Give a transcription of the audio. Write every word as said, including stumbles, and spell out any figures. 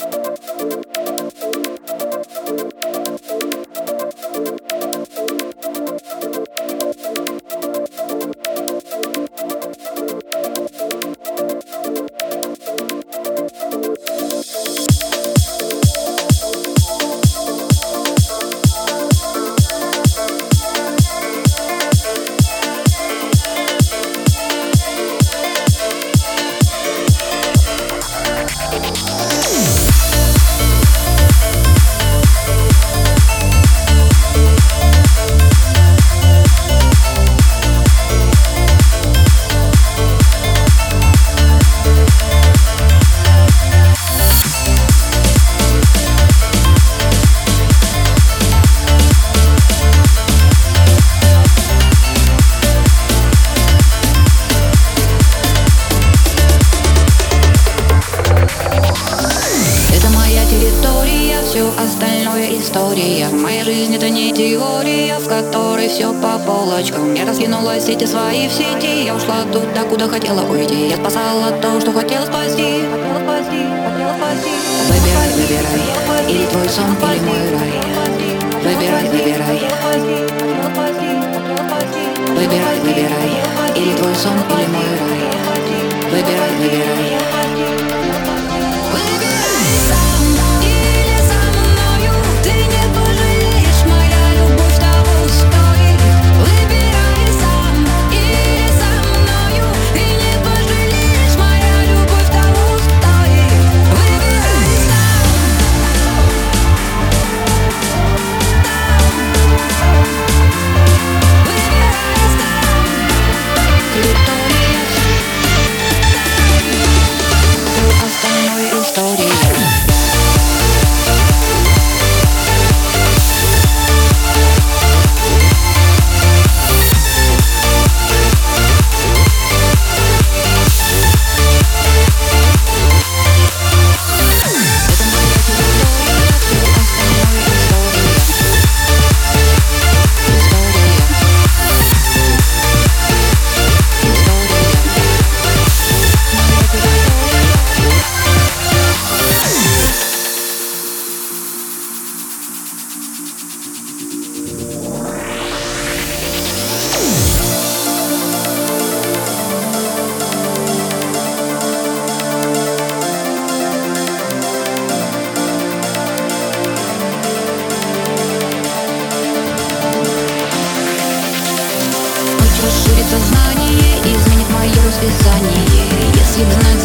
Все остальное история. Моя жизнь — это не теория, в которой все по полочкам. Я раскинула сети свои в сети. Я ушла туда, куда хотела уйти. Я спасала то, что хотела спасти. Выбирай, выбирай, или твой сон, или мой рай. Выбирай, выбирай. Выбирай, выбирай, или твой сон, или мой рай. Выбирай, выбирай. Расширит сознание, изменит мое расписание. Если бы знать